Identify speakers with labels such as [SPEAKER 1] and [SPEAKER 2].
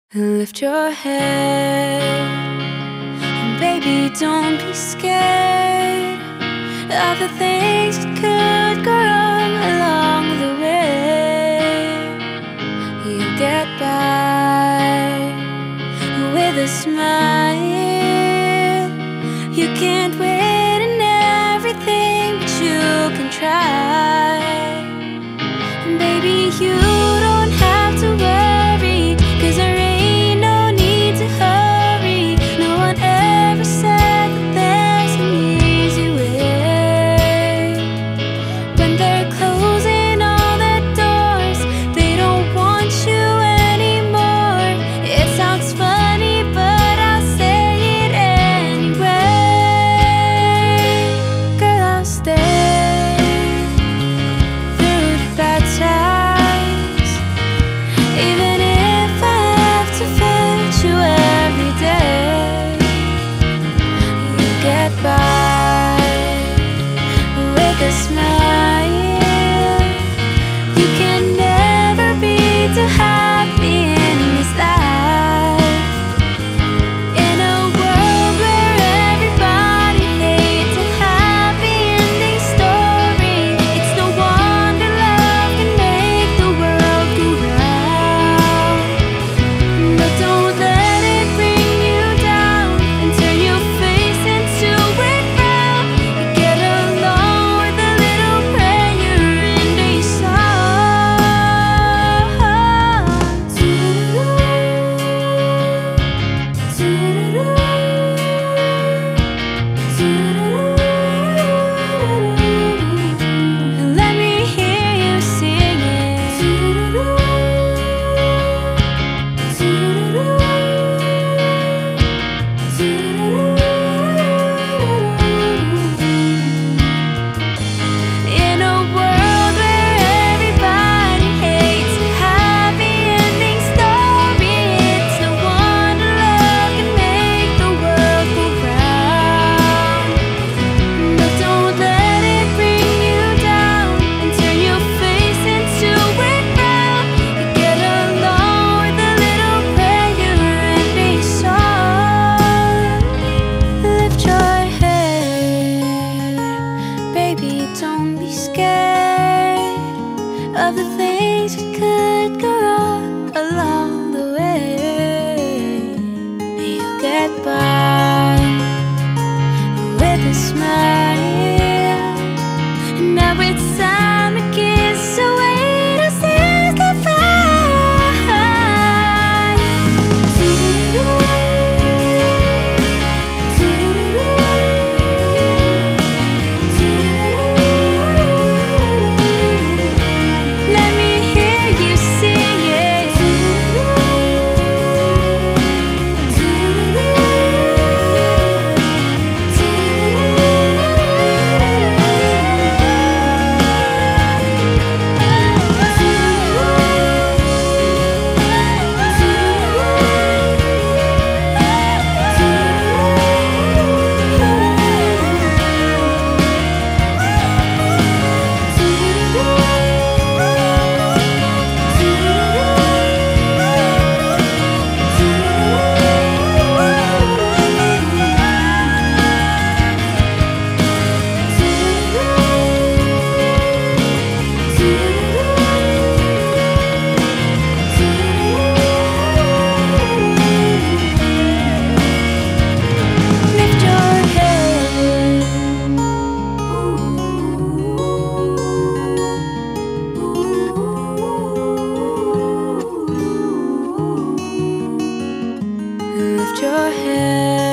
[SPEAKER 1] Lift your head, and baby, don't be scared of the things that could go wrong along the way. You'll get by with a smile. You can't win in everything, but you can try. And baby, you don't have to worry, 'cause there ain't no need to hurry. No one ever said that there's an easy way. When they're closing all their doors, they don't want you anymore. It sounds funny, but I'll say it anyway. Girl, I'll stay through the bad times, even if I have to fetch you every day. You get by with a smile. You can never be too happy in this life. In a world where everybody hates a happy ending story, it's no wonder love can make the world go round. But don't let it bring you down and turn your face into a frown. You get along with a little prayer and a song. And let me hear you sing it. In a world where everybody hates a happy ending story, it's no wonder love can make the world go round. But don't let it bring you down and turn your face into a frown. You get along with a little prayer and a song. Lift your head, baby, don't be scared of the things that could go wrong along the way. You'll get by with a smile. And now it's time to kiss away the sins that Let me hear you sing it. Lift your head. Lift your head.